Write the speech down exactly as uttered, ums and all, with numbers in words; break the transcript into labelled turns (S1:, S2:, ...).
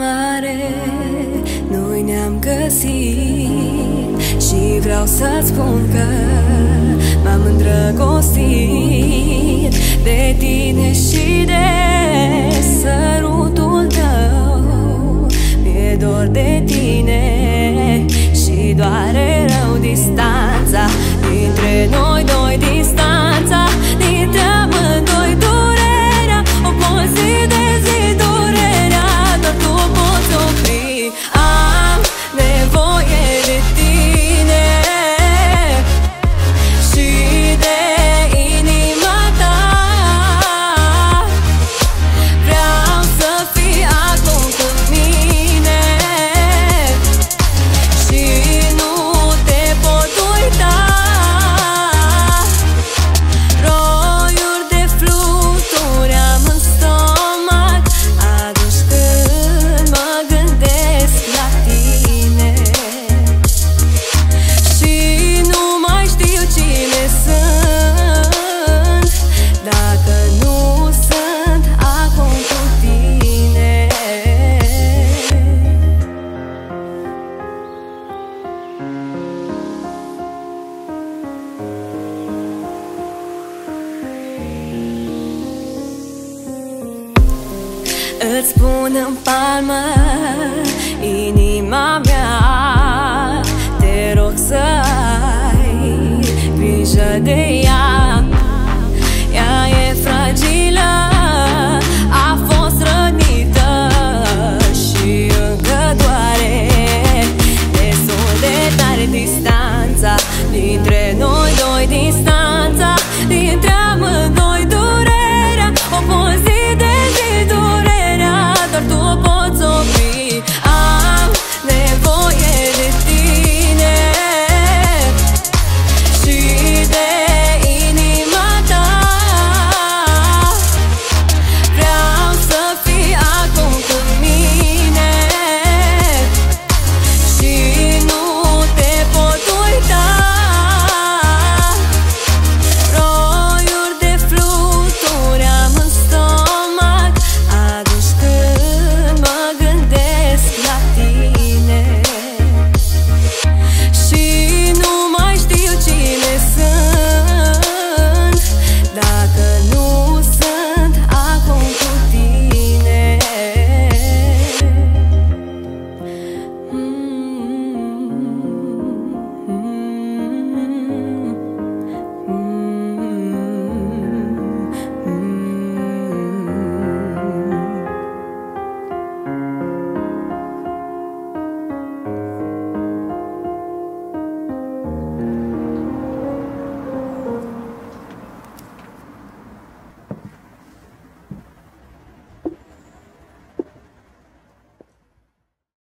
S1: mare noi ne-am găsit și vreau să-ți spun că m-am îndrăgostit de tine și de sărutul tău. Mi-e dor de tine și doare rău distanța dintre noi doi, distanța dintre amândoi, durerea, o poți zi de zi, durerea, doar tu poți opri. Am nevoie de tine și de inima ta. Vreau să fii acum cu mine și nu te pot uita. Roiuri de fluturi am în stomac atunci când mă gândesc la tine și nu mai știu cine sunt dacă nu sunt acum cu tine. Îți pun în palmă